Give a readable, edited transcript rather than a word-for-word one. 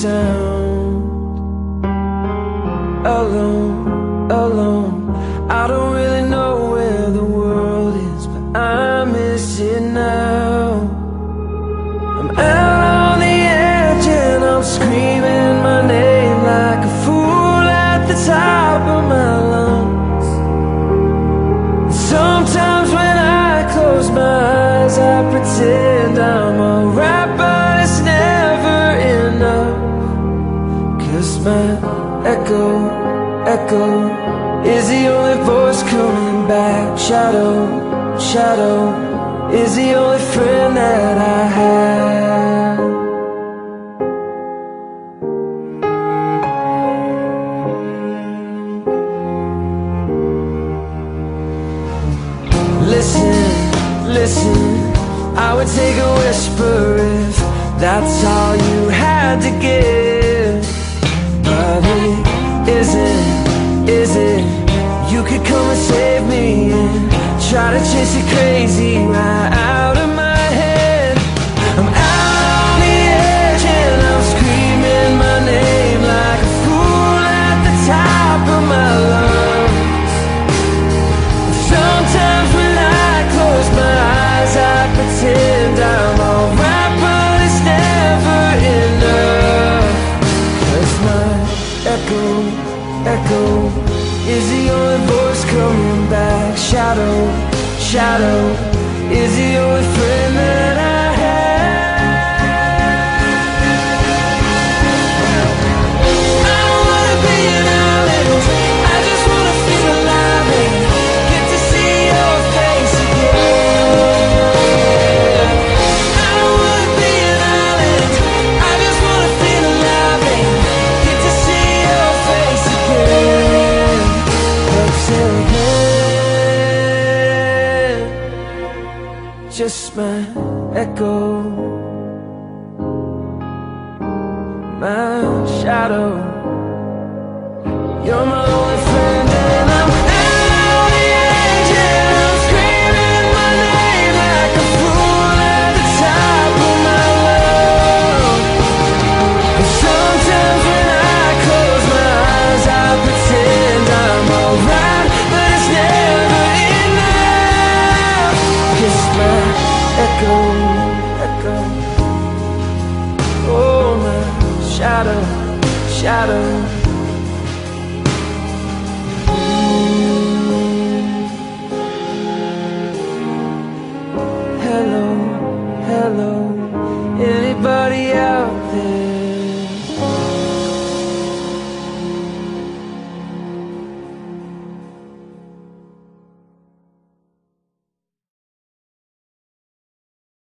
sound. Alone, alone, I don't really know where the world is, but I miss it now. I'm out on the edge and I'm screaming my name like a fool at the top of my lungs. Sometimes when I close my eyes, I pretend I'm alright, but it's never enough. 'Cause my echo is the only voice coming back. Shadow is the only friend that I have. Listen, I would take a whisper if that's all you had to give. But it isn't, is it? You could come and save me and try to chase it crazy right out of my head. I'm out on the edge and I'm screaming my name like a fool at the top of my lungs. Sometimes when I close my eyes, I pretend I'm alright, but it's never enough. 'Cause my echo is the only voice coming back. Shadow is the only friend that I just my echo, my shadow. You're my only friend and I'm out on the edge and I'm screaming my name like a fool at the top of my lungs. And sometimes when I close my eyes, I pretend I'm alright, but it's never enough. 'Cause my echo, oh my shadow